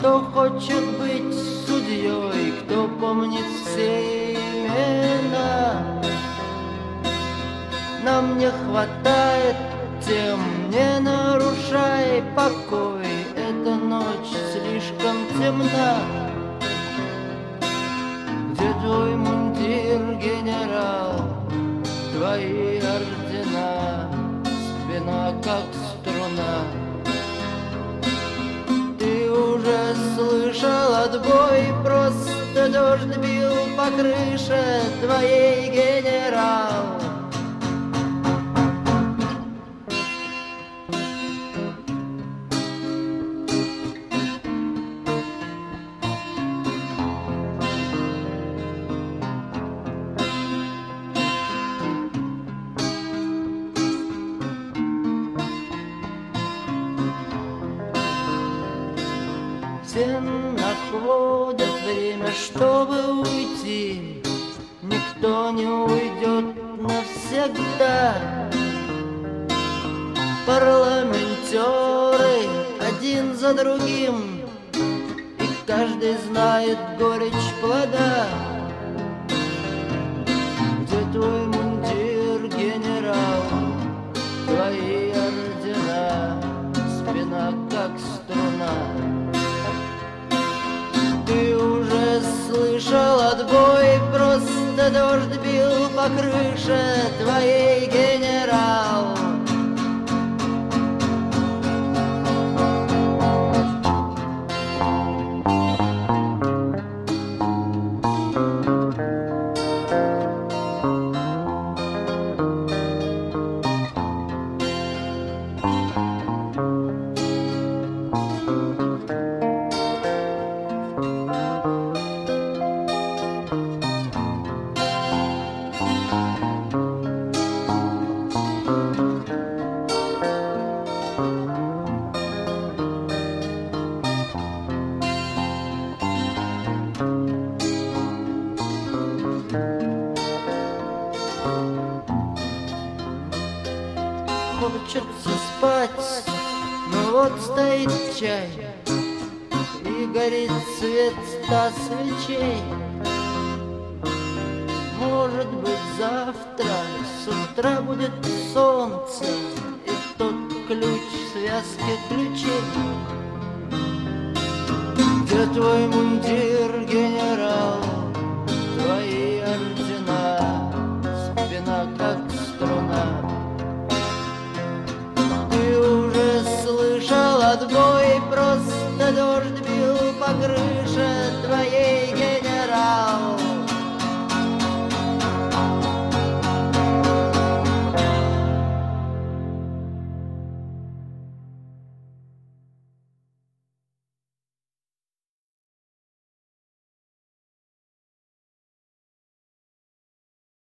Кто хочет быть судьей, кто помнит все имена. Нам не хватает тем, не нарушай покой, эта ночь слишком темна. Где твой мундир, генерал, твои ордена, спина как струна. Ты уже слышал отбой, просто дождь бил по крыше твоей, генерал. Все находят время, чтобы уйти. Никто не уйдет навсегда. Парламентеры один за другим, и каждый знает горечь плода. Где твой мундир, генерал, твои ордена, спина как струна. Ты уже слышал отбой, просто дождь бил по крыше твоей, генерал. Хочется спать, но вот стоит чай, и горит свет 100 свечей. Может быть, завтра с утра будет солнце, и тот ключ в связке ключей. Где твой мундир, генерал, твои ордена, спина как струна. Слышал отбой, просто дождь бил по крыше твоей, генерал.